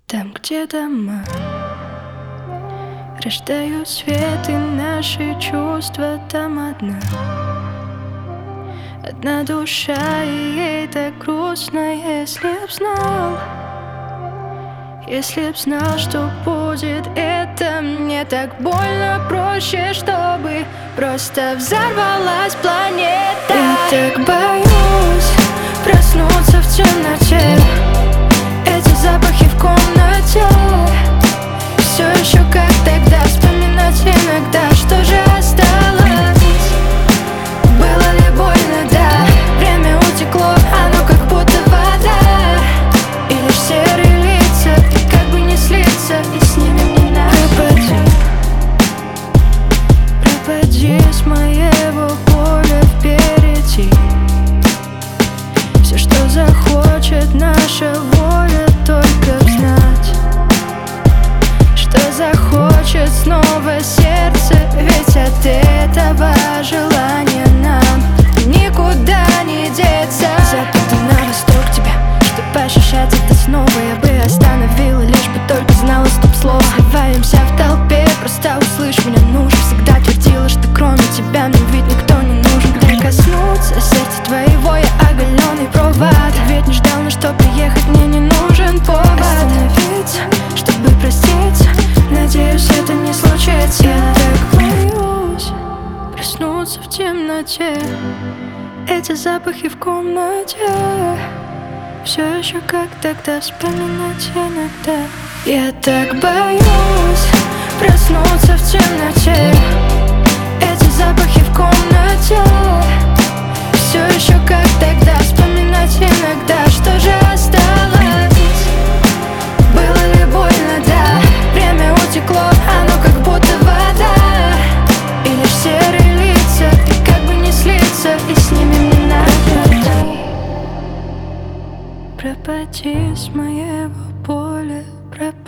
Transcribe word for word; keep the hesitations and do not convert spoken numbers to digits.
Там где-то мы рождают свет, и наши чувства там одна Одна душа, и ей так грустно. Если б знал, если б знал, что будет это, мне так больно, проще, чтобы просто взорвалась планета. Я так боюсь проснуться в темноте, эти запахи в комнате, все еще как тогда, вспоминать иногда, что же осталось. Было ли больно, да, время утекло, оно как будто вода, и лишь серые лица, и как бы не слиться, и с ними не надо. Пропади, пропади с моего поля впереди. Все, что захочет наша воля, только знать, что захочет снова сердце, ведь от этого желания нам никуда не деться. Западу на восток тебя, чтобы ощущать это снова, я бы остановила, лишь бы только знала стоп-слово. Сливаемся в толпе, просто услышь меня, нужен. Всегда твердила, что кроме тебя мне ведь никто не нужен. Прикоснуться сердца твоего, я оголенный провод, ведь не ждал, но что приехать мне не нужен повод. Остановиться, чтобы проститься, надеюсь, это не случится. Я так боюсь проснуться в темноте, эти запахи в комнате, все еще как тогда, вспоминать иногда. Я так боюсь проснуться в темноте, эти запахи в комнате, все еще как тогда, вспоминать иногда, что же осталось. Было ли больно, да, время утекло, оно как будто вода, и лишь серые лица, и как бы не слиться, и с ними не надо. Пропади с моего поля, пропади.